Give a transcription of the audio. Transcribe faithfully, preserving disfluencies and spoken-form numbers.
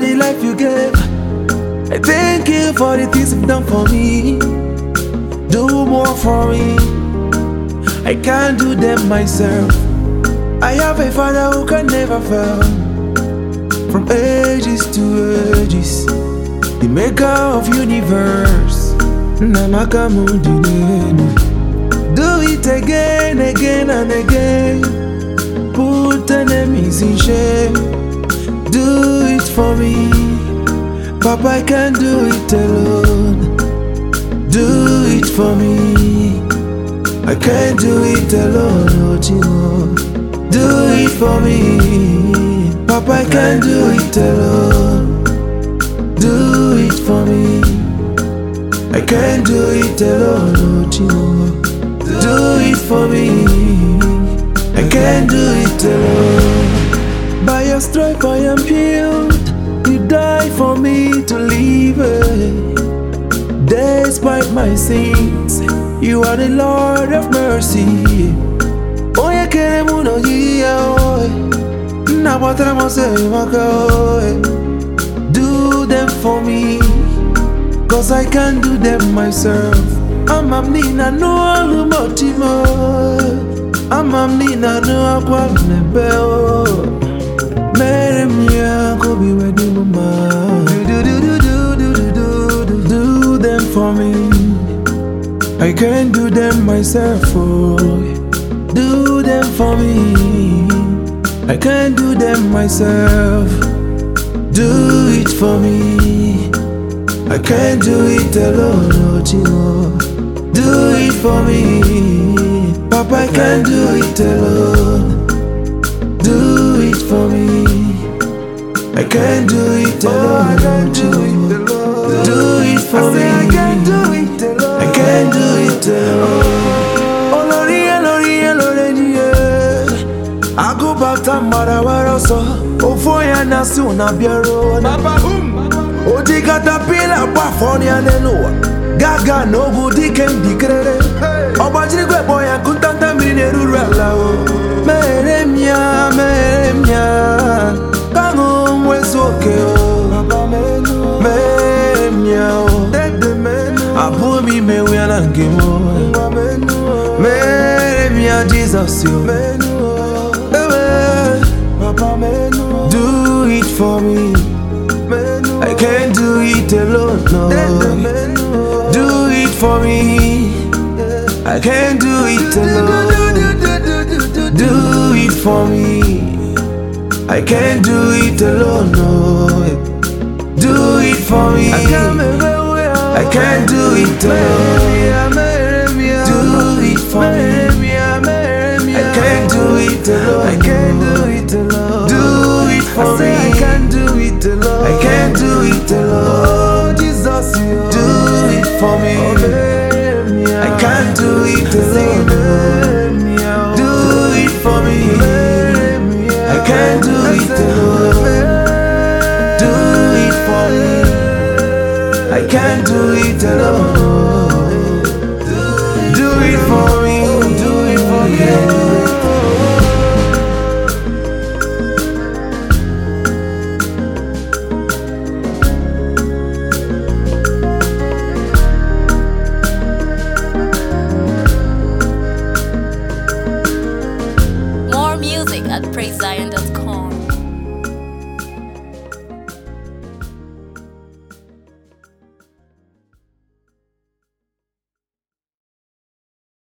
the life you gave. I thank you for the things you've done for me. Do more for me. I can't do them myself. I have a father who can never fail. From ages to ages, the maker of universe. Namakamudine. Do it again, again and again. Put enemies in shame. Do it for me, Papa, I can't do it alone. Do it for me, I can't do it alone, oh Chimo. Do it for me, Papa, I can't do it alone. Do it for me, I can't do it alone, oh Chimo. Do it for me, I can't do it alone. By your stripe I am healed. You died for me to live. Despite my sins, you are the Lord of mercy. Oye queremos no guía hoy. Na patramos el hoy. Do them for me, cause I can't do them myself. I'm a nina no alumotimo. I'm a nina no aqual nebel. Mere mia go be with the mama. Do do do do do do do do do them for me. I can't do them myself. Oh, do them for me. I can't do them myself. Do it for me. I can't do it alone, oh Chimo. Do it for me, Papa, I can't do it alone. Do it for me, I can't do it alone, oh Chimo. Do it for me, I can't do it alone. I can't do it alone. Oh Lori, Lori, Lori, I go back to Marawara so. Oh for ya na suna biaro. Papa hum. O di caterpillar California nelo. Gaga no good can declare. Obajiri gwe boy and kuntanta mine rurala o. Meremia, meremia. Kango mwesoke o. Meremia o. Abu mi me we anangemo. Meremia Jesus yo. Do it for me. I can't do it alone, no. Do it for me, I can't do it alone. Do it for me, I can't do it alone, no. Do it for me, I can't do it alone. Do it for me, I can't do it alone. I can't do it alone. Do it for me, I can't do it alone. I can't do it alone. Jesus, do it for me. I can't do it alone. Do it for me. I can't do it alone. Do it for me. I can't do it alone.